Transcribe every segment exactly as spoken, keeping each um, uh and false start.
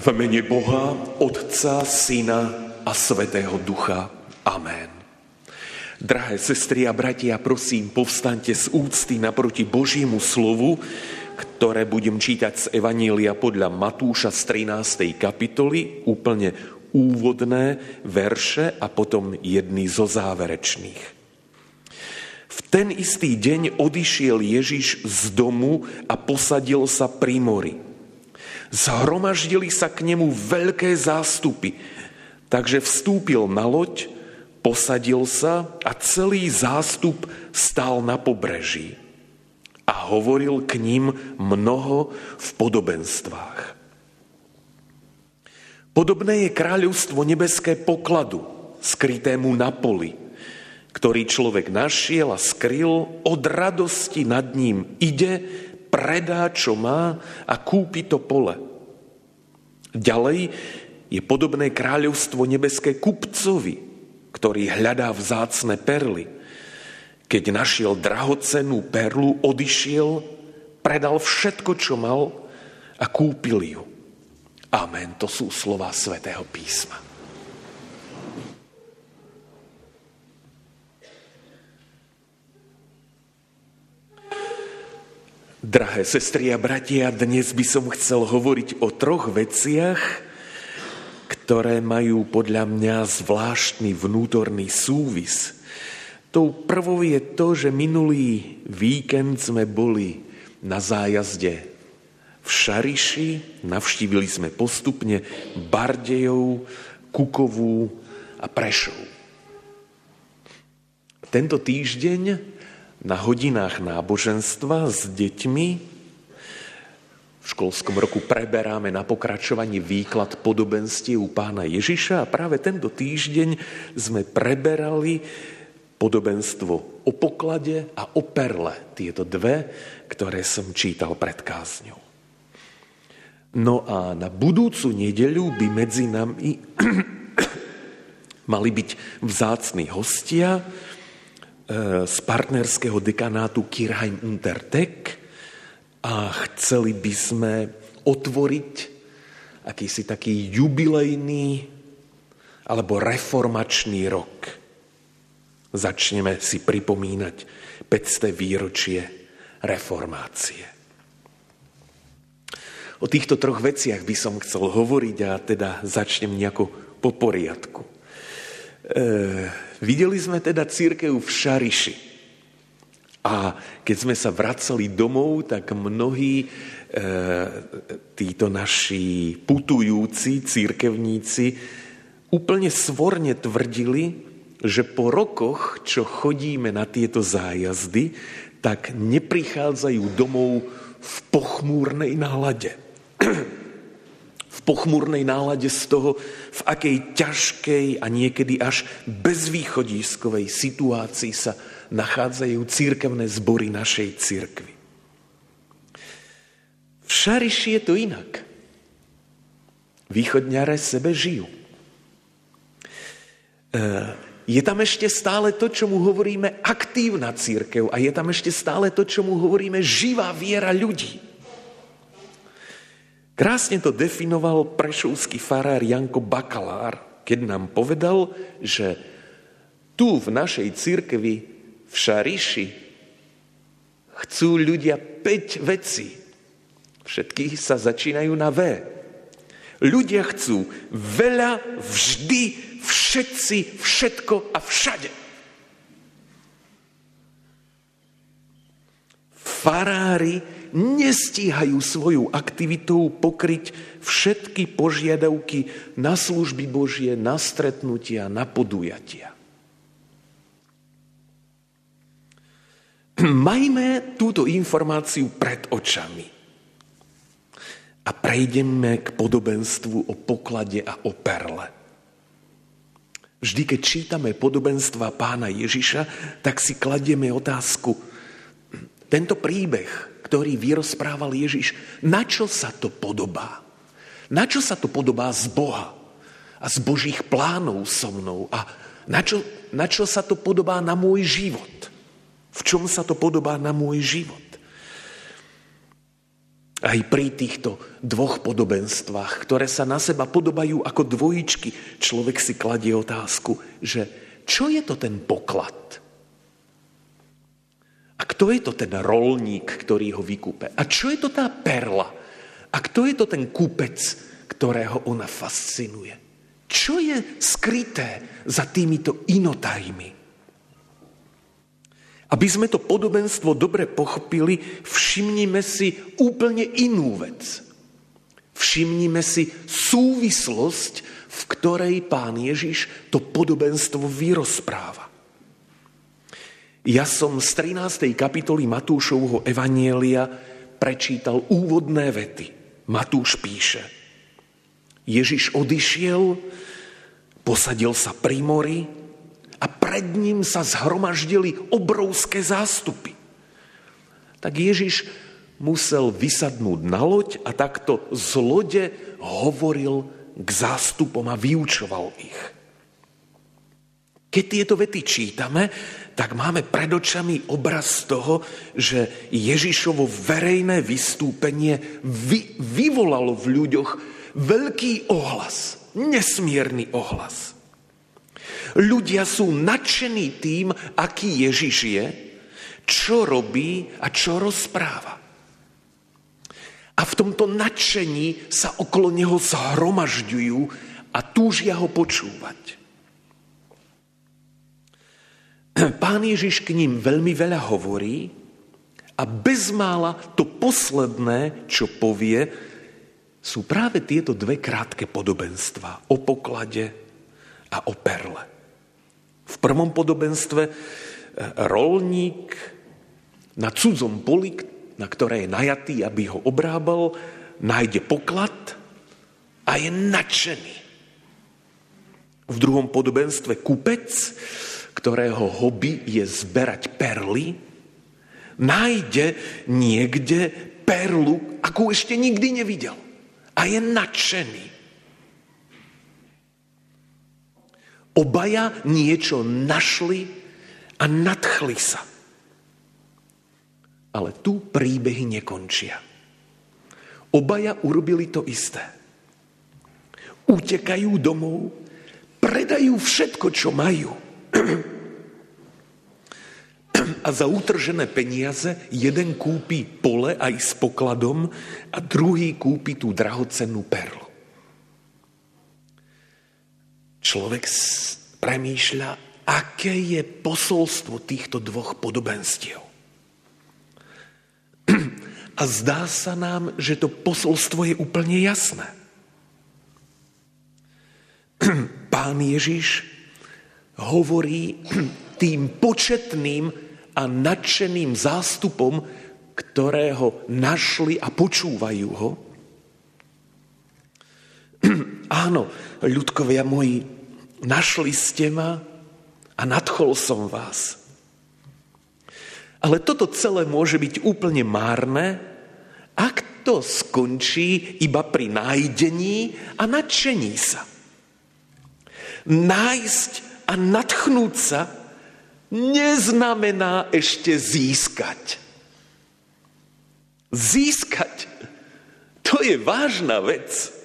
V mene Boha, Otca, Syna a Svätého Ducha. Amen. Drahé sestry a bratia, prosím, povstaňte z úcty naproti Božiemu slovu, ktoré budem čítať z Evanília podľa Matúša z trinástej kapitoly, úplne úvodné verše a potom jedný zo záverečných. V ten istý deň odišiel Ježiš z domu a posadil sa pri mori. Zhromaždili sa k nemu veľké zástupy, takže vstúpil na loď, posadil sa a celý zástup stál na pobreží a hovoril k ním mnoho v podobenstvách. Podobné je kráľovstvo nebeské pokladu, skrytému na poli, ktorý človek našiel a skryl, od radosti nad ním ide, predá, čo má a kúpi to pole. Ďalej je podobné kráľovstvo nebeské kupcovi, ktorý hľadá vzácne perly. Keď našiel drahocennú perlu, odišiel, predal všetko, čo mal a kúpil ju. Amen. To sú slová Svätého písma. Drahé sestry a bratia, dnes by som chcel hovoriť o troch veciach, ktoré majú podľa mňa zvláštny vnútorný súvis. Tou prvou je to, že minulý víkend sme boli na zájazde v Šariši, navštívili sme postupne Bardejov, Kukovú a Prešov. Tento týždeň na hodinách náboženstva s deťmi v školskom roku preberáme na pokračovanie výklad podobenstiev u Pána Ježiša a práve tento týždeň sme preberali podobenstvo o poklade a o perle. Tieto dve, ktoré som čítal pred kázňou. No a na budúcu nedeľu by medzi nami mali byť vzácni hostia z partnerského dekanátu Kirchheim Untertech a chceli by sme otvoriť akýsi taký jubilejný alebo reformačný rok. Začneme si pripomínať päťsté výročie reformácie. O týchto troch veciach by som chcel hovoriť a teda začnem nejako po poriadku. E, videli sme teda cirkev v Šariši a keď sme sa vracali domov, tak mnohí e, títo naši putujúci cirkevníci úplne svorne tvrdili, že po rokoch, čo chodíme na tieto zájazdy, tak neprichádzajú domov v pochmúrnej nálade. V pochmúrnej nálade z toho, v akej ťažkej a niekedy až bezvýchodiskovej situácii sa nachádzajú cirkevné zbory našej cirkvi. V Šariši je to inak. Východňare sebe žijú. Je tam ešte stále to, čomu hovoríme aktívna cirkev a je tam ešte stále to, čomu hovoríme živá viera ľudí. Krásne to definoval prešovský farár Janko Bakalár, keď nám povedal, že tu v našej cirkvi v Šariši chcú ľudia päť vecí. Všetky sa začínajú na V. Ľudia chcú veľa, vždy, všetci, všetko a všade. Farári nestíhajú svojou aktivitou pokryť všetky požiadavky na služby Božie, na stretnutia, na podujatia. Majme túto informáciu pred očami a prejdeme k podobenstvu o poklade a o perle. Vždy, keď čítame podobenstva Pána Ježiša, tak si kladieme otázku, tento príbeh, ktorý vyrozprával Ježiš, na čo sa to podobá? Na čo sa to podobá z Boha a z Božích plánov so mnou? A na čo, na čo sa to podobá na môj život? V čom sa to podobá na môj život? Aj pri týchto dvoch podobenstvách, ktoré sa na seba podobajú ako dvojičky, človek si kladie otázku, že čo je to ten poklad? A kto je to ten roľník, ktorý ho vykúpe? A čo je to tá perla? A kto je to ten kúpec, ktorého ona fascinuje? Čo je skryté za týmito inotajmi? Aby sme to podobenstvo dobre pochopili, všimnime si úplne inú vec. Všimnime si súvislosť, v ktorej Pán Ježiš to podobenstvo vyrozpráva. Ja som z trinástej kapitoly Matúšovho evanjelia prečítal úvodné vety. Matúš píše: Ježiš odišiel, posadil sa pri mori, a pred ním sa zhromaždili obrovské zástupy. Tak Ježiš musel vysadnúť na loď a takto z lode hovoril k zástupom a vyučoval ich. Keď tieto vety čítame, tak máme pred očami obraz toho, že Ježišovo verejné vystúpenie vy, vyvolalo v ľuďoch veľký ohlas, nesmierny ohlas. Ľudia sú nadšení tým, aký Ježiš je, čo robí a čo rozpráva. A v tomto nadšení sa okolo neho zhromažďujú a túžia ho počúvať. Pán Ježiš k ním veľmi veľa hovorí a bezmála to posledné, čo povie, sú práve tieto dve krátke podobenstvá o poklade a o perle. V prvom podobenstve roľník na cudzom poli, na ktoré je najatý, aby ho obrábal, nájde poklad a je nadšený. V druhom podobenstve kupec, ktorého hobby je zberať perly, nájde niekde perlu, akú ešte nikdy nevidel. A je nadšený. Obaja niečo našli a nadchli sa. Ale tu príbehy nekončia. Obaja urobili to isté. Utekajú domov, predajú všetko, čo majú. A za utržené peniaze jeden kúpi pole aj s pokladom a druhý kúpi tú drahocennú perlu. Človek premýšľa, aké je posolstvo týchto dvoch podobenstiev. A zdá sa nám, že to posolstvo je úplne jasné. Pán Ježiš hovorí tým početným a nadšeným zástupom, ktoré ho našli a počúvajú ho. Áno, ľudkovia moji, našli ste ma a nadchol som vás. Ale toto celé môže byť úplne márne, ak to skončí iba pri nájdení a nadšení sa. Nájsť a nadchnúť sa neznamená ešte získať. Získať, to je vážna vec.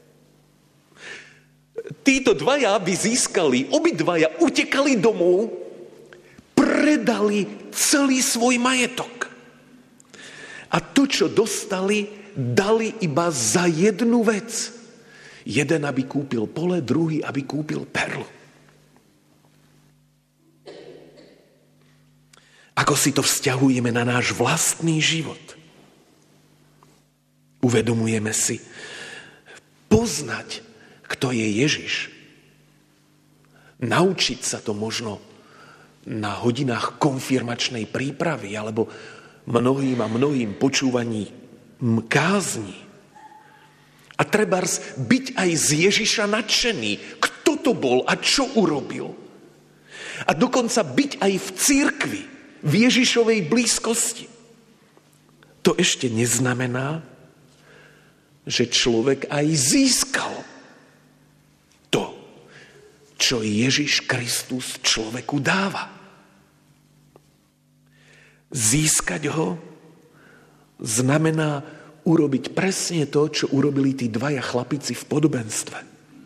Títo dvaja by získali, obidvaja utekali domov, predali celý svoj majetok. A to, čo dostali, dali iba za jednu vec. Jeden, aby kúpil pole, druhý, aby kúpil perlu. Ako si to vzťahujeme na náš vlastný život? Uvedomujeme si, poznať, kto je Ježiš. Naučiť sa to možno na hodinách konfirmačnej prípravy alebo mnohým a mnohým počúvaní kázni. A trebárs byť aj z Ježiša nadšený. Kto to bol a čo urobil? A dokonca byť aj v cirkvi, v Ježišovej blízkosti. To ešte neznamená, že človek aj získal to, čo Ježiš Kristus človeku dáva. Získať ho znamená urobiť presne to, čo urobili tí dvaja chlapíci v podobenstve.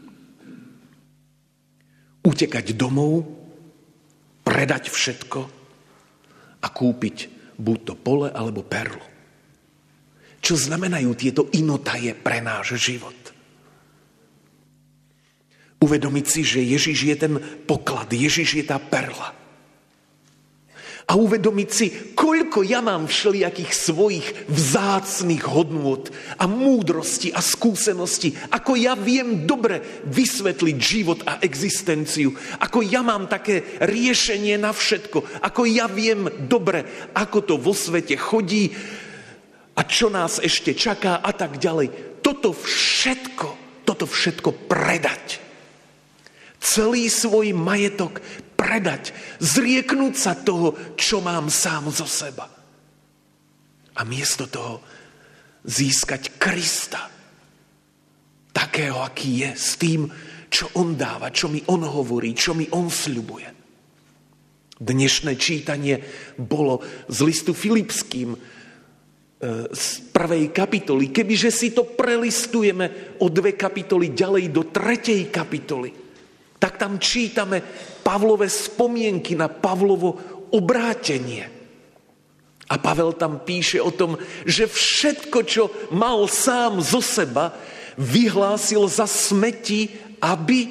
Utekať domov, predať všetko a kúpiť buď to pole, alebo perlu. Čo znamenajú tieto inotaje pre náš život? Uvedomiť si, že Ježiš je ten poklad, Ježiš je tá perla. A uvedomiť si, koľko ja mám všelijakých svojich vzácnych hodnôt a múdrosti a skúsenosti, ako ja viem dobre vysvetliť život a existenciu, ako ja mám také riešenie na všetko, ako ja viem dobre, ako to vo svete chodí a čo nás ešte čaká a tak ďalej. Toto všetko, toto všetko predať. Celý svoj majetok predať, zrieknúť sa toho, čo mám sám zo seba. A miesto toho získať Krista, takého, aký je, s tým, čo on dáva, čo mi on hovorí, čo mi on sľubuje. Dnešné čítanie bolo z listu Filipským z prvej kapitoly. Kebyže si to prelistujeme o dve kapitoly ďalej do tretej kapitoly, tak tam čítame Pavlové spomienky na Pavlovo obrátenie. A Pavel tam píše o tom, že všetko, čo mal sám zo seba, vyhlásil za smeti, aby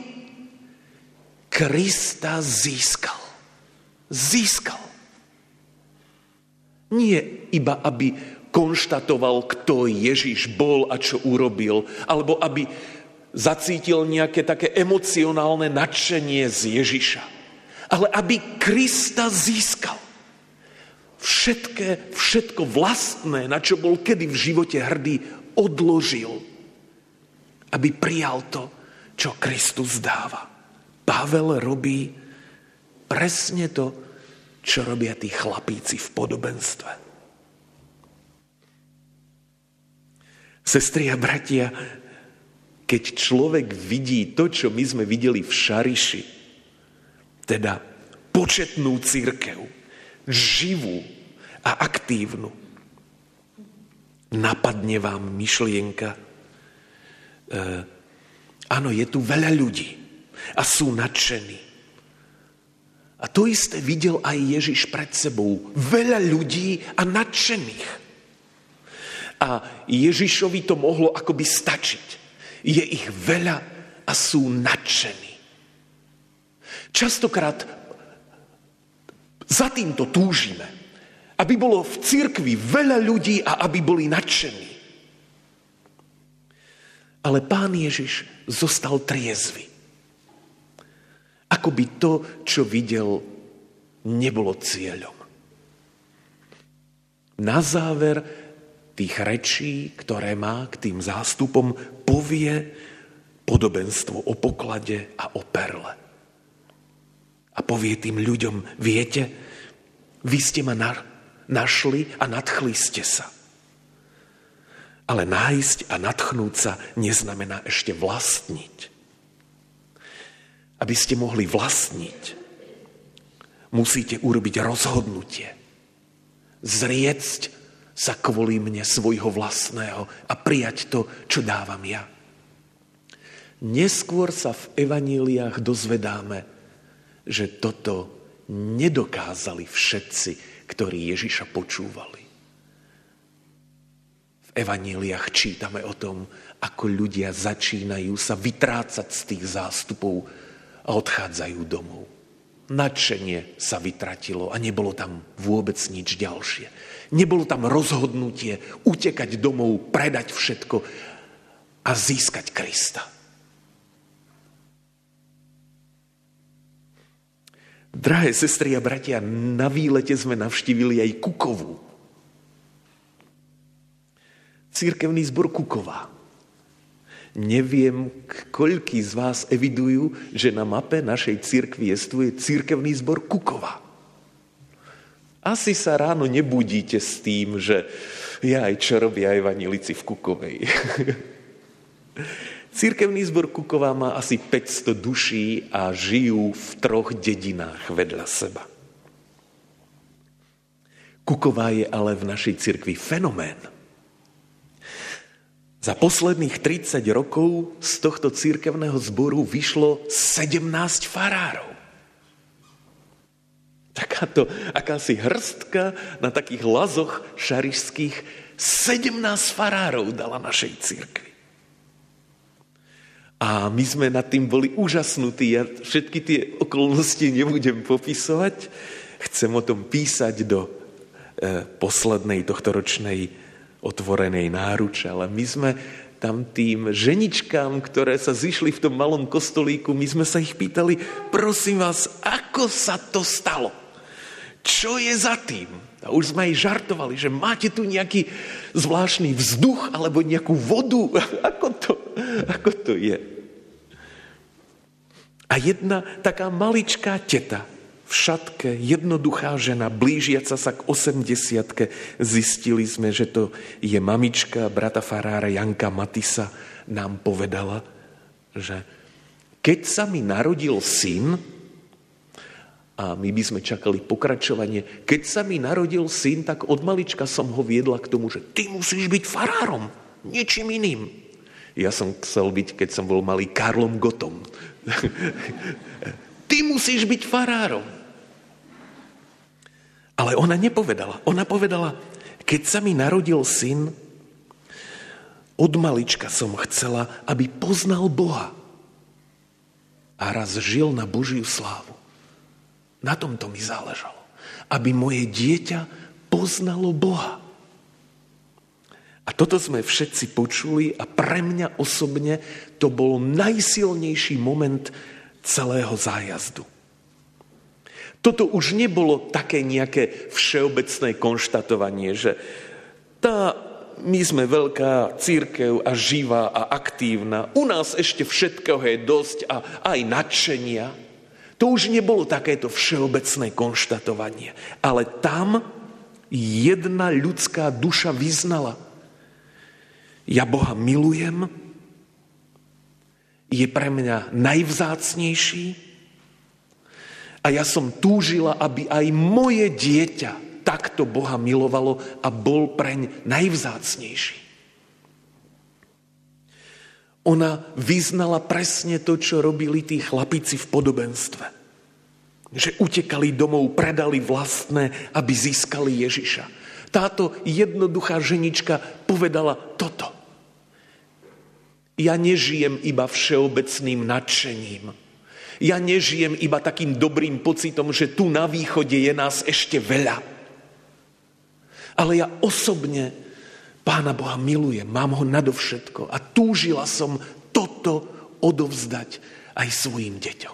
Krista získal. Získal. Nie iba, aby konštatoval, kto Ježiš bol a čo urobil, alebo aby zacítil nejaké také emocionálne nadšenie z Ježiša. Ale aby Krista získal. Všetké, všetko vlastné, na čo bol kedy v živote hrdý, odložil. Aby prijal to, čo Kristus dáva. Pavel robí presne to, čo robia tí chlapíci v podobenstve. Sestry a bratia, keď človek vidí to, čo my sme videli v Šariši, teda početnú cirkev, živú a aktívnu, napadne vám myšlienka, e, áno, je tu veľa ľudí a sú nadšení. A to isté videl aj Ježiš pred sebou. Veľa ľudí a nadšených. A Ježišovi to mohlo akoby stačiť. Je ich veľa a sú nadšení. Častokrát za týmto túžime, aby bolo v cirkvi veľa ľudí a aby boli nadšení. Ale Pán Ježiš zostal triezvy. Akoby to, čo videl, nebolo cieľom. Na záver tých rečí, ktoré má k tým zástupom, povie podobenstvo o poklade a o perle. A povie tým ľuďom, viete, vy ste ma našli a nadchli ste sa. Ale nájsť a nadchnúť sa neznamená ešte vlastniť. Aby ste mohli vlastniť, musíte urobiť rozhodnutie. Zriecť sa kvôli mne svojho vlastného a prijať to, čo dávam ja. Neskôr sa v evaníliách dozvedáme, že toto nedokázali všetci, ktorí Ježiša počúvali. V evaníliách čítame o tom, ako ľudia začínajú sa vytrácať z tých zástupov a odchádzajú domov. Nadšenie sa vytratilo a nebolo tam vôbec nič ďalšie. Nebolo tam rozhodnutie utekať domov, predať všetko a získať Krista. Drahé sestry a bratia, na výlete sme navštívili aj Kukovu. Cirkevný zbor Kuková. Neviem, koľký z vás evidujú, že na mape našej cirkvi jestvuje cirkevný zbor Kuková. Asi sa ráno nebudíte s tým, že ja aj čo robia evanjelici v Kukovej. Cirkevný zbor Kuková má asi päťsto duší a žijú v troch dedinách vedľa seba. Kuková je ale v našej cirkvi fenomén. Za posledných tridsať rokov z tohto cirkevného zboru vyšlo sedemnásť farárov. Takáto akási hrstka na takých lazoch šarišských sedemnásť farárov dala našej cirkvi. A my sme nad tým boli úžasnutí. Ja všetky tie okolnosti nebudem popisovať. Chcem o tom písať do e, poslednej tohtoročnej otvorenej náruče, ale my sme tam tým ženičkám, ktoré sa zišli v tom malom kostolíku, my sme sa ich pýtali, prosím vás, ako sa to stalo? Čo je za tým? A už sme aj žartovali, že máte tu nejaký zvláštny vzduch alebo nejakú vodu. Ako to, ako to je? A jedna taká maličká teta v šatke, jednoduchá žena, blížiaca sa k osemdesiatke, zistili sme, že to je mamička brata farára Janka Matisa, nám povedala, že keď sa mi narodil syn, a my by sme čakali pokračovanie, keď sa mi narodil syn, tak od malička som ho viedla k tomu, že ty musíš byť farárom, ničím iným. Ja som chcel byť, keď som bol malý, Karlom Gottom. Ty musíš byť farárom. Ale ona nepovedala. Ona povedala, keď sa mi narodil syn, od malička som chcela, aby poznal Boha. A raz žil na Božiu slávu. Na tomto mi záležalo. Aby moje dieťa poznalo Boha. A toto sme všetci počuli a pre mňa osobne to bol najsilnejší moment celého zájazdu. Toto už nebolo také nejaké všeobecné konštatovanie, že tá, my sme veľká cirkev a živá a aktívna, u nás ešte všetkého je dosť a aj nadšenia. To už nebolo takéto všeobecné konštatovanie. Ale tam jedna ľudská duša vyznala. Ja Boha milujem, je pre mňa najvzácnejší, a ja som túžila, aby aj moje dieťa takto Boha milovalo a bol preň najvzácnejší. Ona vyznala presne to, čo robili tí chlapíci v podobenstve. Že utekali domov, predali vlastné, aby získali Ježiša. Táto jednoduchá ženička povedala toto. Ja nežijem iba všeobecným nadšením. Ja nežijem iba takým dobrým pocitom, že tu na východe je nás ešte veľa. Ale ja osobne Pána Boha milujem, mám ho nadovšetko a túžila som toto odovzdať aj svojim deťom.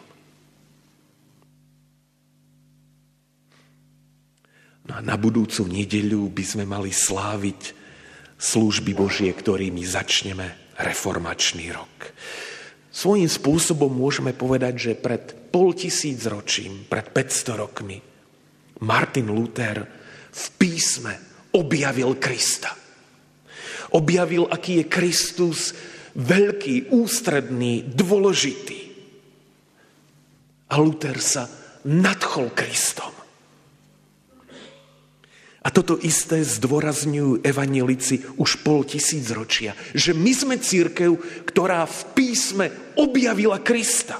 No a na budúcu nedeľu by sme mali sláviť služby Božie, ktorými začneme reformačný rok. Svojím spôsobom môžeme povedať, že pred pol tisíc ročím, pred päťsto rokmi, Martin Luther v písme objavil Krista. Objavil, aký je Kristus veľký, ústredný, dôležitý. A Luther sa nadchol Kristom. A toto isté zdôrazňujú evanjelici už pol tisíc ročia, že my sme cirkev, ktorá v písme objavila Krista.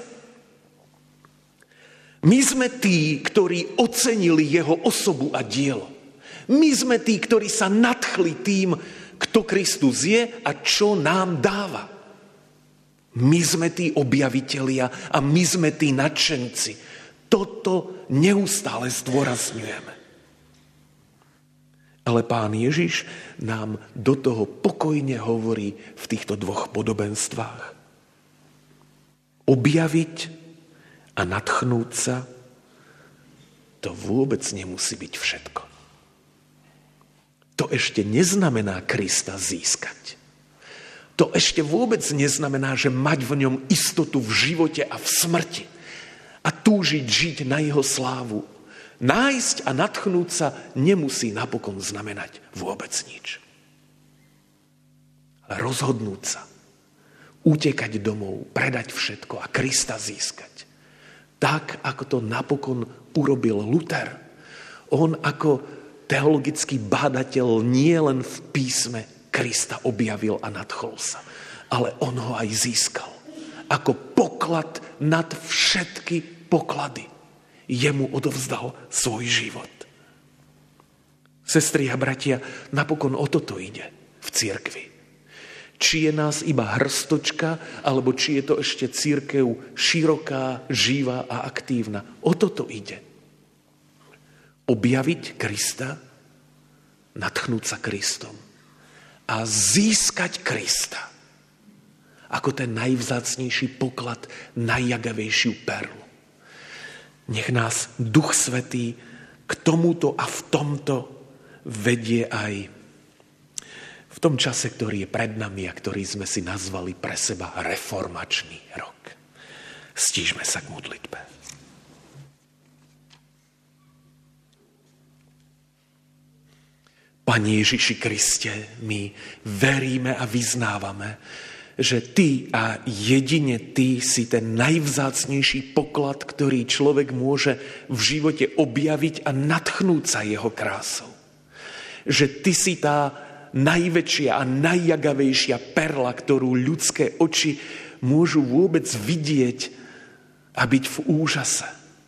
My sme tí, ktorí ocenili jeho osobu a dielo. My sme tí, ktorí sa nadchli tým, kto Kristus je a čo nám dáva. My sme tí objavitelia a my sme tí nadšenci. Toto neustále zdôrazňujeme. Ale Pán Ježiš nám do toho pokojne hovorí v týchto dvoch podobenstvách. Objaviť a nadchnúť sa, to vôbec nemusí byť všetko. To ešte neznamená Krista získať. To ešte vôbec neznamená, že mať v ňom istotu v živote a v smrti a túžiť žiť na jeho slávu. Nájsť a nadchnúť sa nemusí napokon znamenať vôbec nič. Ale rozhodnúť sa, utekať domov, predať všetko a Krista získať. Tak, ako to napokon urobil Luther. On ako teologický bádateľ nie len v písme Krista objavil a nadchol sa. Ale on ho aj získal. Ako poklad nad všetky poklady. Jemu odovzdal svoj život. Sestry a bratia, napokon o toto ide v cirkvi. Či je nás iba hrstočka, alebo či je to ešte cirkev široká, živá a aktívna. O toto ide. Objaviť Krista, nadchnúť sa Kristom a získať Krista ako ten najvzácnejší poklad, najjagavejšiu perlu. Nech nás Duch Svätý k tomuto a v tomto vedie aj v tom čase, ktorý je pred nami a ktorý sme si nazvali pre seba reformačný rok. Stížme sa k modlitbe. Pane Ježiši Kriste, my veríme a vyznávame, že Ty a jedine Ty si ten najvzácnejší poklad, ktorý človek môže v živote objaviť a nadchnúť sa jeho krásou. Že Ty si tá najväčšia a najjagavejšia perla, ktorú ľudské oči môžu vôbec vidieť a byť v úžase.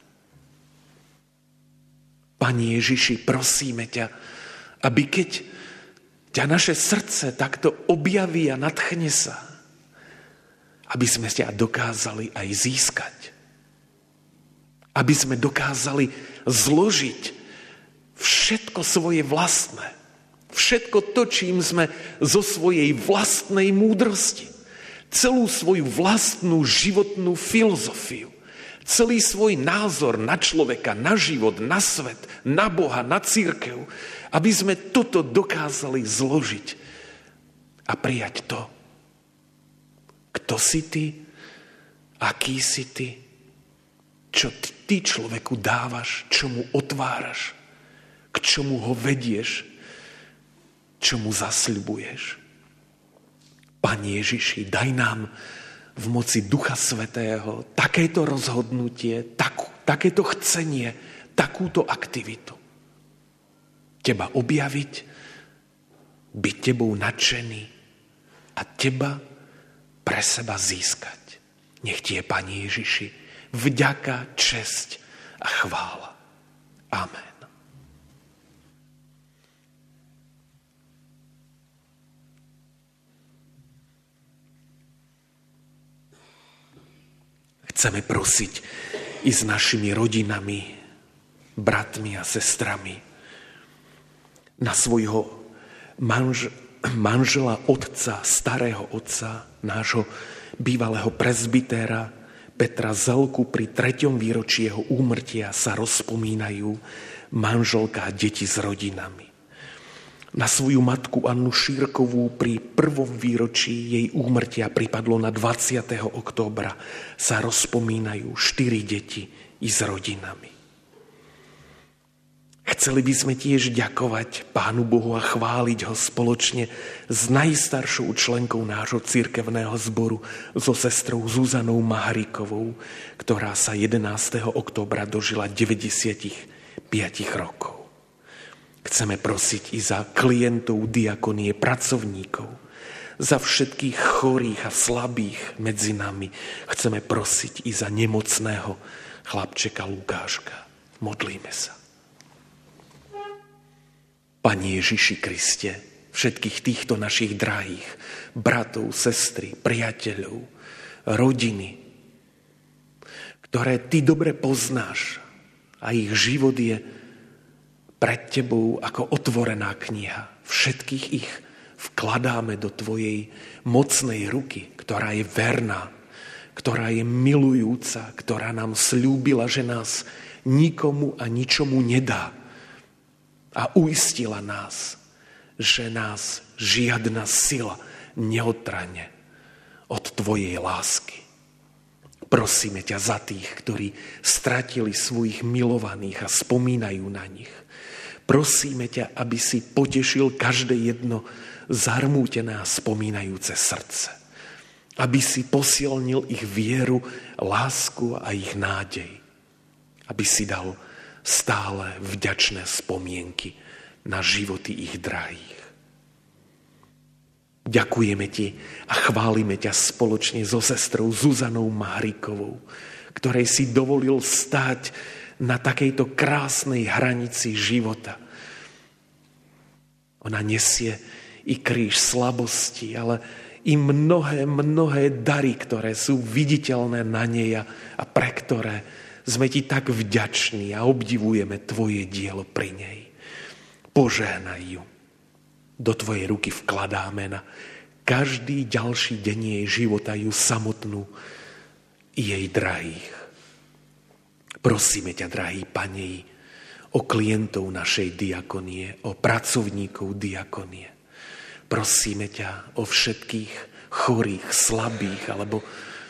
Pane Ježiši, prosíme ťa, aby keď ťa naše srdce takto objaví a nadchne sa, aby sme ťa dokázali aj získať. Aby sme dokázali zložiť všetko svoje vlastné. Všetko to, čím sme zo svojej vlastnej múdrosti, celú svoju vlastnú životnú filozofiu, celý svoj názor na človeka, na život, na svet, na Boha, na cirkev, aby sme toto dokázali zložiť a prijať to, kto si ty, aký si ty, čo ty človeku dávaš, čo mu otváraš, k čomu ho vedieš, čo mu zasľubuješ. Pane Ježiši, daj nám v moci Ducha Svätého takéto rozhodnutie, takú, takéto chcenie, takúto aktivitu. Teba objaviť, byť tebou nadšený a teba pre seba získať. Nech ti je, Pane Ježiši, vďaka, česť a chvála. Amen. Chceme prosiť i s našimi rodinami, bratmi a sestrami na svojho manž, manžela, otca, starého otca, nášho bývalého prezbytéra Petra Zelku. Pri treťom výročí jeho úmrtia sa rozpomínajú manželka a deti s rodinami. Na svoju matku Annu Šírkovú pri prvom výročí jej úmrtia pripadlo na dvadsiateho októbra sa rozpomínajú štyri deti i s rodinami. Chceli by sme tiež ďakovať Pánu Bohu a chváliť ho spoločne s najstaršou členkou nášho cirkevného zboru, so sestrou Zuzanou Maharikovou, ktorá sa jedenásteho októbra dožila deväťdesiatpäť rokov. Chceme prosiť i za klientov diakonie, pracovníkov, za všetkých chorých a slabých medzi nami. Chceme prosiť i za nemocného chlapčeka Lukáška. Modlíme sa. Pane Ježiši Kriste, všetkých týchto našich drahých bratov, sestry, priateľov, rodiny, ktoré ty dobre poznáš a ich život je pred tebou ako otvorená kniha. Všetkých ich vkladáme do tvojej mocnej ruky, ktorá je verná, ktorá je milujúca, ktorá nám sľúbila, že nás nikomu a ničomu nedá. A uistila nás, že nás žiadna sila neodtrane od tvojej lásky. Prosíme ťa za tých, ktorí stratili svojich milovaných a spomínajú na nich. Prosíme ťa, aby si potešil každé jedno zarmútené a spomínajúce srdce. Aby si posilnil ich vieru, lásku a ich nádej. Aby si dal stále vďačné spomienky na životy ich drahých. Ďakujeme ti a chválime ťa spoločne so sestrou Zuzanou Mahrikovou, ktorej si dovolil stáť na takejto krásnej hranici života. Ona nesie i kríž slabosti, ale i mnohé, mnohé dary, ktoré sú viditeľné na nej a pre ktoré sme ti tak vďační a obdivujeme tvoje dielo pri nej. Požehnaj ju. Do tvojej ruky vkladáme na každý ďalší deň jej života, ju samotnú i jej drahých. Prosíme ťa, drahý Pane, o klientov našej diakonie, o pracovníkov diakonie. Prosíme ťa o všetkých chorých, slabých alebo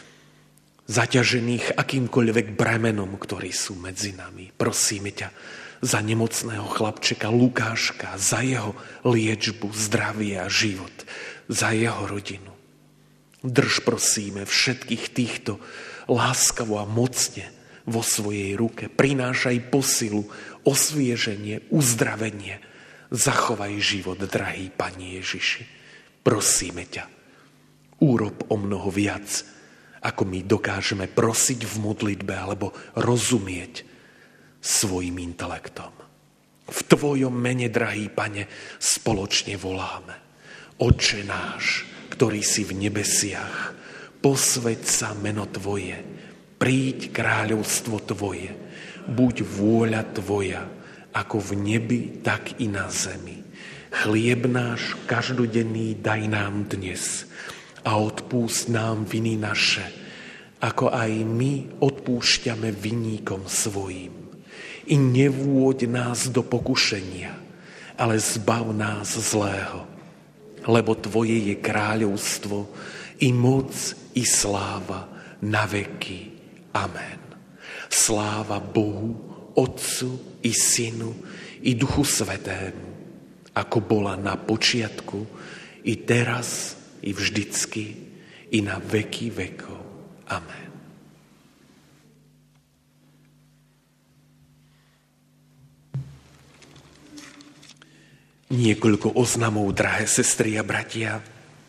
zaťažených akýmkoľvek bremenom, ktorí sú medzi nami. Prosíme ťa za nemocného chlapčeka Lukáška, za jeho liečbu, zdravie a život, za jeho rodinu. Drž, prosíme, všetkých týchto láskavo a mocne vo svojej ruke. Prinášaj posilu, osvieženie, uzdravenie. Zachovaj život, drahý Pane Ježiši. Prosíme ťa, urob o mnoho viac, ako my dokážeme prosiť v modlitbe alebo rozumieť svojim intelektom. V tvojom mene, drahý Pane, spoločne voláme. Otče náš, ktorý si v nebesiach, posväť sa meno tvoje, príď kráľovstvo tvoje, buď vôľa tvoja, ako v nebi, tak i na zemi. Chlieb náš každodenný daj nám dnes a odpúsť nám viny naše, ako aj my odpúšťame vinníkom svojim. I nevôď nás do pokušenia, ale zbav nás zlého, lebo tvoje je kráľovstvo, i moc, i sláva na veky. Amen. Sláva Bohu, Otcu i Synu, i Duchu Svätému, ako bola na počiatku, i teraz, i vždycky, i na veky vekov. Amen. Niekoľko oznamov, drahé sestry a bratia.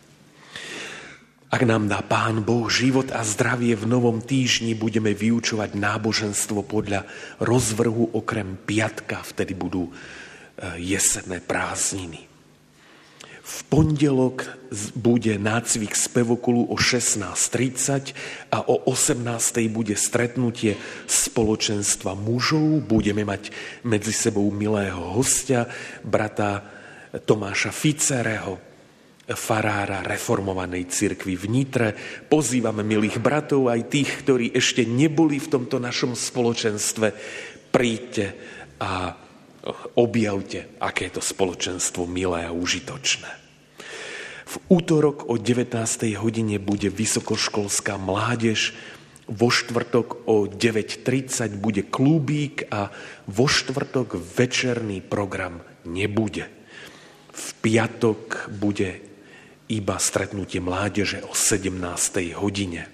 Ak nám dá Pán Boh život a zdravie, v novom týždni budeme vyučovať náboženstvo podľa rozvrhu okrem piatka, vtedy budú jesenné prázdniny. V pondelok bude nácvik spevokulu o šestnásť tridsať a o osemnástej bude stretnutie spoločenstva mužov. Budeme mať medzi sebou milého hostia, brata Tomáša Ficereho, farára reformovanej cirkvi v Nitre. Pozývame milých bratov, aj tých, ktorí ešte neboli v tomto našom spoločenstve. Príďte a objavte, aké je to spoločenstvo milé a užitočné. V útorok o devätnástej hodine bude vysokoškolská mládež, vo štvrtok o deväť tridsať bude klubík a vo štvrtok večerný program nebude. V piatok bude iba stretnutie mládeže o sedemnástej hodine.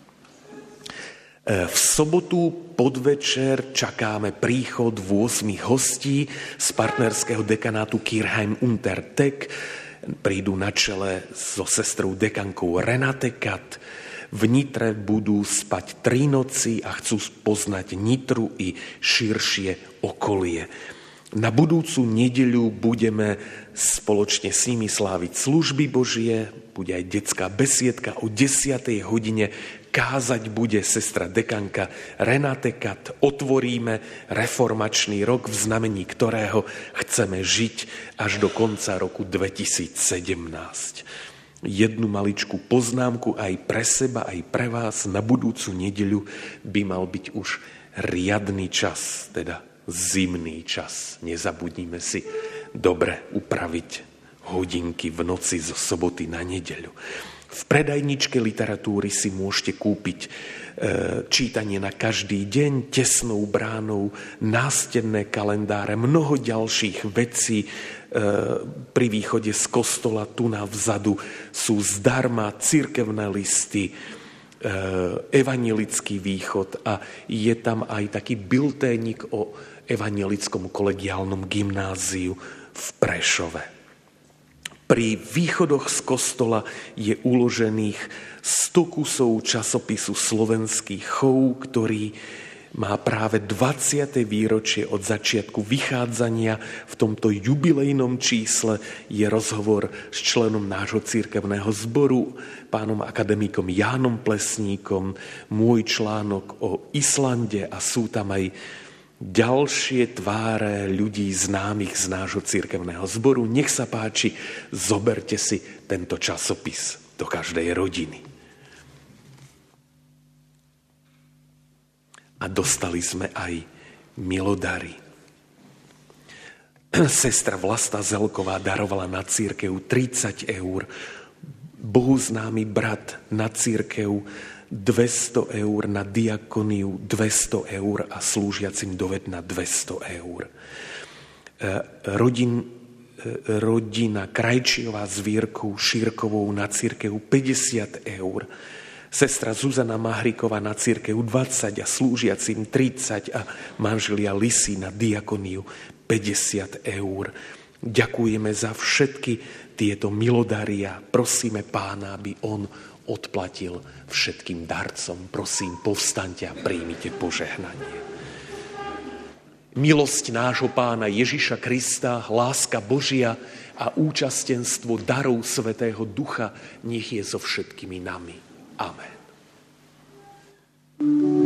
V sobotu podvečer čakáme príchod ôsmich hostí z partnerského dekanátu Kirchheim unter Teck. Prídu na čele so sestrou dekankou Renate Kat. V Nitre budú spať tri noci a chcú poznať Nitru i širšie okolie. Na budúcu nedeľu budeme spoločne s nimi sláviť služby Božie, bude aj detská besiedka o desiatej hodine. Kázať bude sestra dekanka Renate Kat. Otvoríme reformačný rok, v znamení ktorého chceme žiť až do konca roku dvetisícsedemnásť. Jednu maličkú poznámku aj pre seba, aj pre vás. Na budúcu nedeľu by mal byť už riadny čas, teda zimný čas. Nezabudnime si dobre upraviť hodinky v noci zo soboty na nedeľu. V predajničke literatúry si môžete kúpiť e, čítanie na každý deň, Tesnou bránou, nástenné kalendáre, mnoho ďalších vecí. E, pri východe z kostola tu na vzadu sú zdarma cirkevné listy, e, evanjelický východ a je tam aj taký bilténik o evanjelickom kolegiálnom gymnáziu v Prešove. Pri východoch z kostola je uložených sto kusov časopisu Slovenský chov, ktorý má práve dvadsiate výročie od začiatku vychádzania. V tomto jubilejnom čísle je rozhovor s členom nášho cirkevného zboru, pánom akademikom Jánom Plesníkom, môj článok o Islande a sú tam aj ďalšie tváre ľudí známych z nášho cirkevného zboru. Nech sa páči, zoberte si tento časopis do každej rodiny. A dostali sme aj milodary. Sestra Vlasta Zelková darovala na cirkev tridsať eur, bohuznámy brat na cirkev dvesto eur, na diakoniu dvesto eur a slúžiacim do vedna dvesto eur. Rodin, rodina Krajčiová s Vierkou Šírkovou na cirkev päťdesiat eur. Sestra Zuzana Mahriková na cirkev dvadsať a slúžiacim tridsať a manželia Lisy na diakoniu päťdesiat eur. Ďakujeme za všetky tieto milodary a prosíme Pána, aby on odplatil všetkým darcom. Prosím, povstaňte a príjmite požehnanie. Milosť nášho Pána Ježiša Krista, láska Božia a účastenstvo darov Svätého Ducha nech je so všetkými nami. Amen.